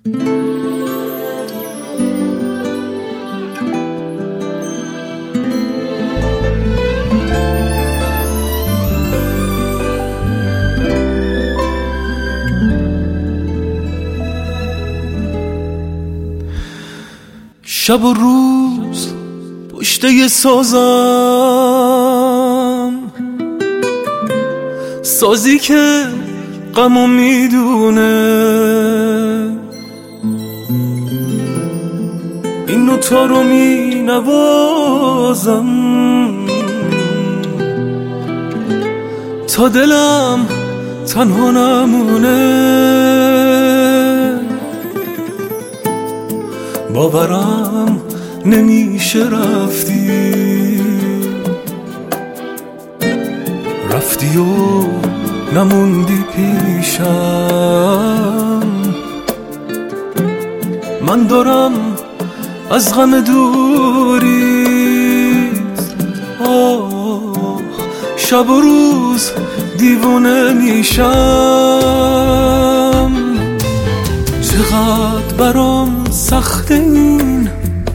شب و روز پشت یه سازم، سازی که غمو میدونه، این نوتا رو می نوازم تا دلم تنها نمونه. باورم نمیشه رفتی و نموندی پیشم. من دارم از غم دوریت شب و روز دیوونه میشم. چقدر برام سخته این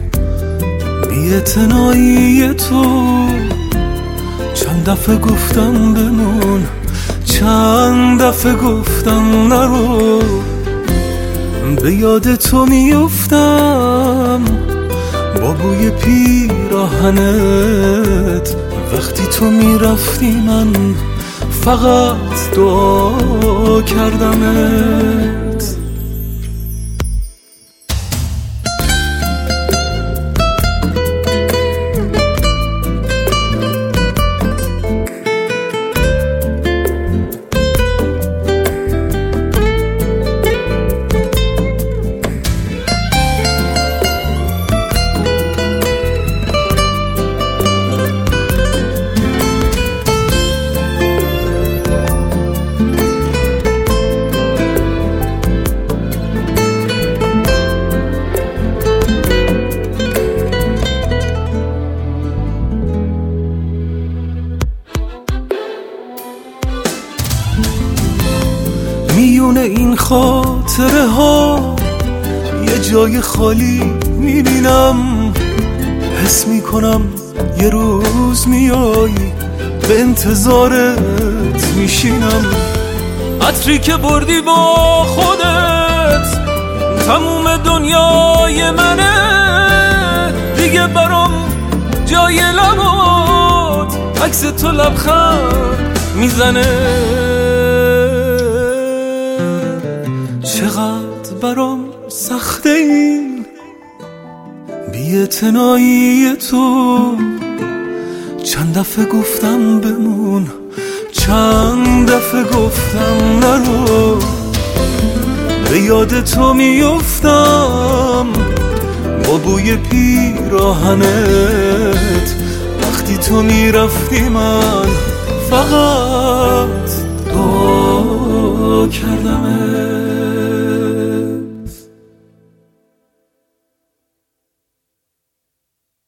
بی‌اعتنایی تو، چند دفعه گفتم بمون، چند دفعه گفتم نرو. به یاد تو میافتم با بوی پیراهنت، وقتی تو میرفتی من فقط دعا کردمت. میونه این خاطره ها یه جای خالی میبینم، حس میکنم یه روز میای، به انتظارت میشینم. عطری که بردی با خودت تموم دنیای منه، دیگه برام جای لبات عکس تو لبخند میزنه. چقدر برام سخته این بی‌اعتنایی تو، چند دفعه گفتم بمون، چند دفعه گفتم نرو. به یاد تو میافتم با بوی پیراهنت، وقتی تو میرفتی من فقط